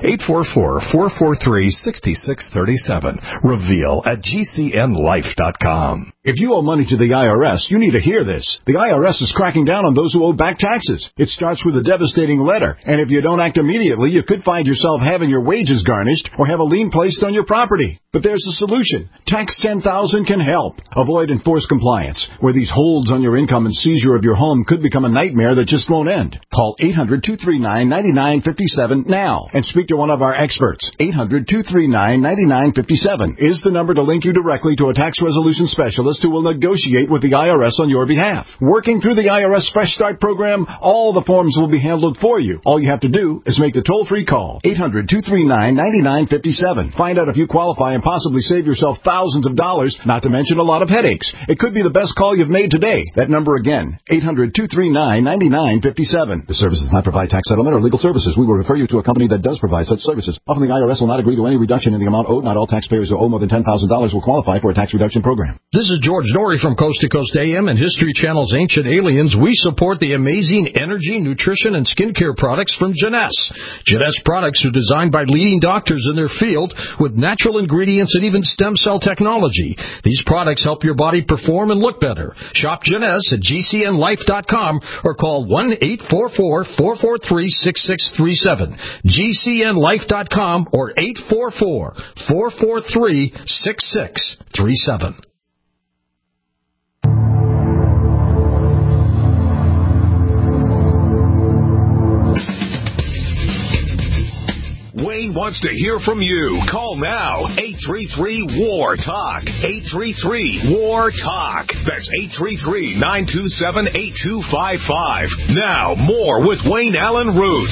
844-443-6637. Reveal at GCNlife.com. If you owe money to the IRS, you need to hear this. The IRS is cracking down on those who owe back taxes. It starts with a devastating letter, and if you don't act immediately, you could find yourself having your wages garnished or have a lien placed on your property. But there's a solution. Tax 10,000 can help. Avoid enforced compliance, where these holds on your income and seizure of your home could become a nightmare that just won't end. Call 800-239-9957 now and speak to one of our experts. 800-239-9957 is the number to link you directly to a tax resolution specialist who will negotiate with the IRS on your behalf. Working through the IRS Fresh Start program, all the forms will be handled for you. All you have to do is make the toll-free call. 800-239-9957. Find out if you qualify and possibly save yourself thousands of dollars, not to mention a lot of headaches. It could be the best call you've made today. That number again, 800-239-9957. The service does not provide tax settlement or legal services. We will refer you to a company that does provide such services. Often the IRS will not agree to any reduction in the amount owed. Not all taxpayers who owe more than $10,000 will qualify for a tax reduction program. This is George Norrie from Coast to Coast AM and History Channel's Ancient Aliens. We support the amazing energy, nutrition, and skincare products from Jeunesse. Jeunesse products are designed by leading doctors in their field with natural ingredients and even stem cell technology. These products help your body perform and look better. Shop Jeunesse at GCNlife.com or call 1-844-443-6637. GCNlife.com or 844-443-6637. Wayne wants to hear from you. Call now. 833-WAR-TALK. 833-WAR-TALK. That's 833-927-8255. Now, more with Wayne Allen Root.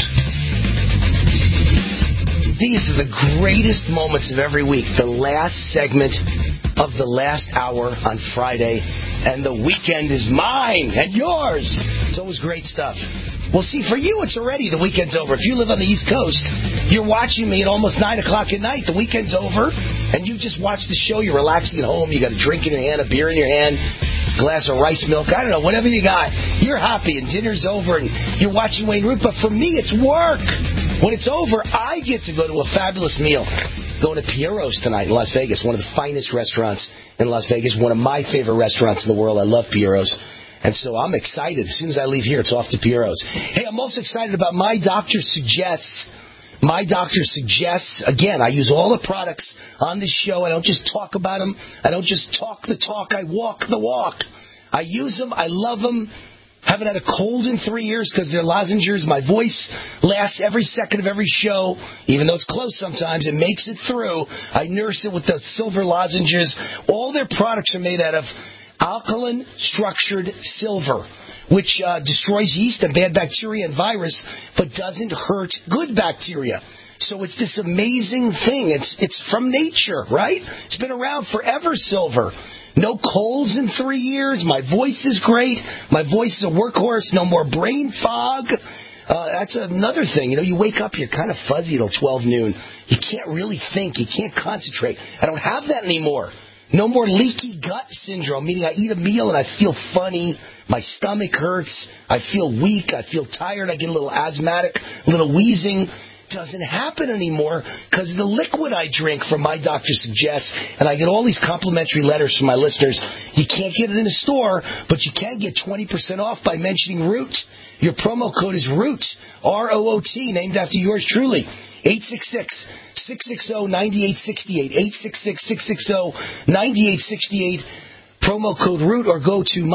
These are the greatest moments of every week. The last segment of the last hour on Friday. And the weekend is mine and yours. It's always great stuff. Well, see, for you, it's already the weekend's over. If you live on the East Coast, you're watching me at almost 9 o'clock at night. The weekend's over, and you just watched the show. You're relaxing at home. You got a drink in your hand, a beer in your hand, a glass of rice milk. I don't know, whatever you got. You're happy, and dinner's over, and you're watching Wayne Root. But for me, it's work. When it's over, I get to go to a fabulous meal. Going to Piero's tonight in Las Vegas, one of the finest restaurants in Las Vegas, one of my favorite restaurants in the world. I love Piero's. And so I'm excited. As soon as I leave here, it's off to Piero's. Hey, I'm also excited about My Doctor Suggests. My Doctor Suggests. Again, I use all the products on this show. I don't just talk about them. I don't just talk the talk. I walk the walk. I use them. I love them. Haven't had a cold in 3 years because they're lozenges. My voice lasts every second of every show, even though it's close sometimes. It makes it through. I nurse it with the silver lozenges. All their products are made out of alkaline structured silver, which destroys yeast and bad bacteria and virus, but doesn't hurt good bacteria. So it's this amazing thing. It's from nature, right? It's been around forever, silver. No colds in 3 years. My voice is great. My voice is a workhorse. No more brain fog. That's another thing. You know, you wake up, you're kind of fuzzy till 12 noon. You can't really think. You can't concentrate. I don't have that anymore. No more leaky gut syndrome, meaning I eat a meal and I feel funny. My stomach hurts. I feel weak. I feel tired. I get a little asthmatic, a little wheezing. Doesn't happen anymore because the liquid I drink from My Doctor Suggests, and I get all these complimentary letters from my listeners. You can't get it in a store, but you can get 20% off by mentioning Root. Your promo code is Root, R-O-O-T, named after yours truly. 866-660-9868, 866-660-9868, promo code Root, or go to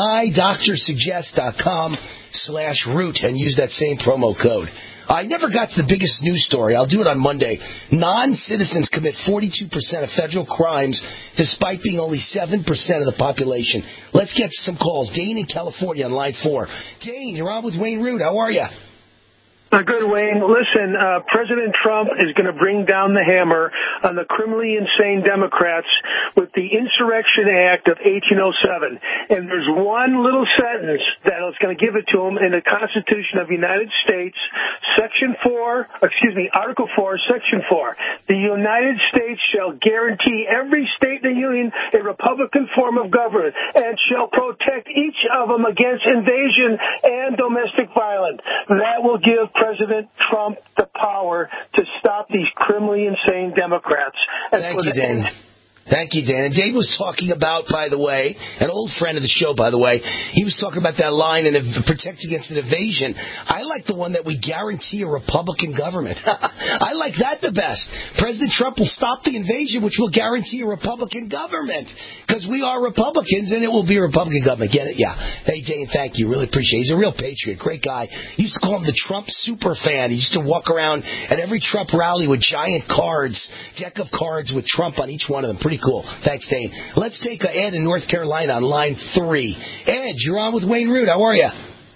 mydoctorsuggest.com/Root and use that same promo code. I never got to the biggest news story. I'll do it on Monday. Non-citizens commit 42% of federal crimes, despite being only 7% of the population. Let's get some calls. Dane in California on line 4. Dane, you're on with Wayne Root. How are you? Good, Wayne. Listen, President Trump is going to bring down the hammer on the criminally insane Democrats with the Insurrection Act of 1807. And there's one little sentence that is going to give it to him in the Constitution of the United States, Article 4, Section 4. The United States shall guarantee every state in the Union a Republican form of government and shall protect each of them against invasion and domestic violence. That will give President Trump the power to stop these criminally insane Democrats. Thank you, Dan. Thank you, Dan. And Dave was talking about, by the way, an old friend of the show, by the way, he was talking about that line and protect against an invasion. I like the one that we guarantee a Republican government. I like that the best. President Trump will stop the invasion, which will guarantee a Republican government. Because we are Republicans, and it will be a Republican government. Get it? Yeah. Hey, Dane, thank you. Really appreciate it. He's a real patriot. Great guy. Used to call him the Trump super fan. He used to walk around at every Trump rally with giant cards, deck of cards with Trump on each one of them. Pretty cool. Thanks, Dane. Let's take Ed in North Carolina on line 3. Ed, you're on with Wayne Root. How are you?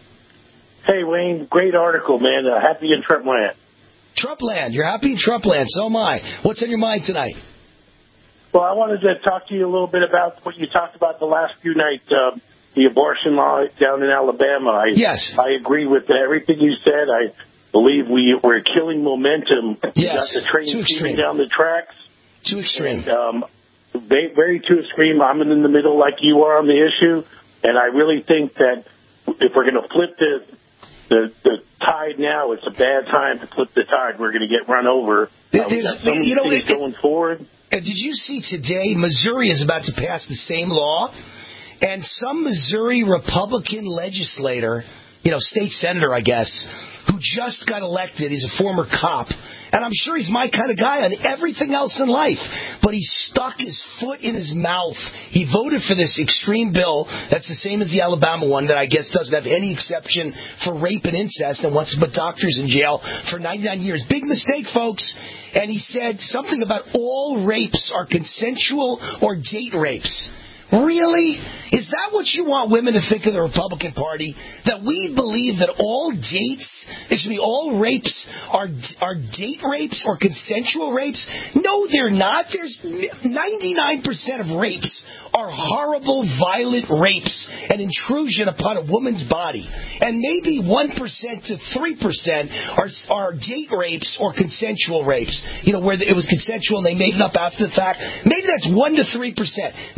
Hey, Wayne. Great article, man. Happy in Trumpland. Trumpland. You're happy in Trumpland. So am I. What's on your mind tonight? Well, I wanted to talk to you a little bit about what you talked about the last few nights, the abortion law down in Alabama. Yes. I agree with everything you said. I believe we're killing momentum. Yes. We got the train speeding down the tracks. Too extreme. And, very too extreme. I'm in the middle like you are on the issue, and I really think that if we're going to flip the tide now, it's a bad time to flip the tide. We're going to get run over. Going forward. Did you see today Missouri is about to pass the same law, and some Missouri Republican legislator, state senator, I guess, who just got elected, he's a former cop, and I'm sure he's my kind of guy on everything else in life, but he stuck his foot in his mouth. He voted for this extreme bill that's the same as the Alabama one that I guess doesn't have any exception for rape and incest and wants to put doctors in jail for 99 years. Big mistake, folks. And he said something about all rapes are consensual or date rapes. Really? Is that what you want women to think of the Republican Party? That we believe that all rapes are date rapes or consensual rapes? No, they're not. There's 99% of rapes are horrible, violent rapes and intrusion upon a woman's body. And maybe 1% to 3% are date rapes or consensual rapes. Where it was consensual and they made it up after the fact. Maybe that's 1 to 3%.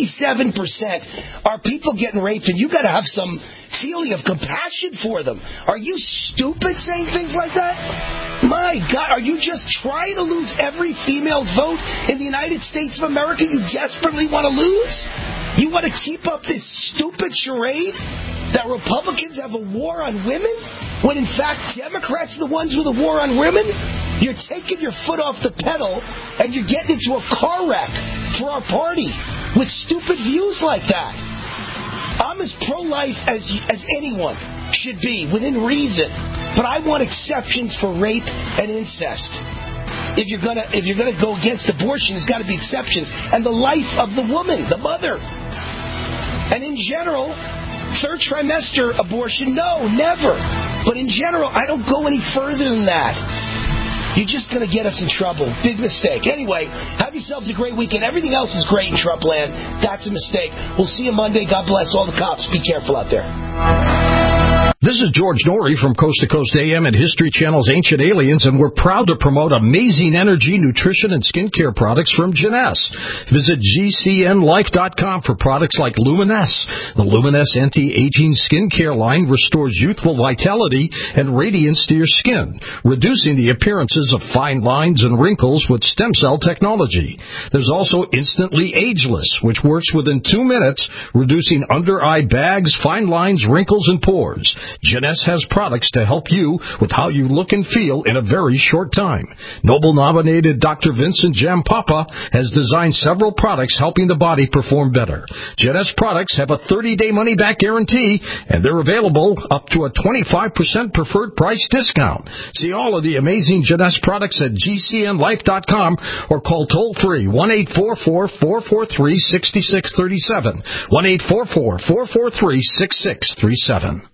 97% are people getting raped, and you got to have some feeling of compassion for them. Are you stupid saying things like that? My God, are you just trying to lose every female's vote in the United States of America you desperately want to lose? You want to keep up this stupid charade that Republicans have a war on women, when in fact Democrats are the ones with a war on women? You're taking your foot off the pedal and you're getting into a car wreck for our party with stupid views like that. I'm as pro-life as anyone should be, within reason. But I want exceptions for rape and incest. If you're gonna go against abortion, there's got to be exceptions. And the life of the woman, the mother. And in general, third trimester abortion, no, never. But in general, I don't go any further than that. You're just going to get us in trouble. Big mistake. Anyway, have yourselves a great weekend. Everything else is great in Trumpland. That's a mistake. We'll see you Monday. God bless all the cops. Be careful out there. This is George Norrie from Coast to Coast AM and History Channel's Ancient Aliens, and we're proud to promote amazing energy, nutrition, and skincare products from Jeunesse. Visit GCNlife.com for products like Luminesse. The Luminesse anti-aging skincare line restores youthful vitality and radiance to your skin, reducing the appearances of fine lines and wrinkles with stem cell technology. There's also Instantly Ageless, which works within 2 minutes, reducing under-eye bags, fine lines, wrinkles, and pores. Jeunesse has products to help you with how you look and feel in a very short time. Nobel-nominated Dr. Vincent Jampapa has designed several products helping the body perform better. Jeunesse products have a 30-day money-back guarantee, and they're available up to a 25% preferred price discount. See all of the amazing Jeunesse products at GCNlife.com or call toll-free 1-844-443-6637, 1-844-443-6637.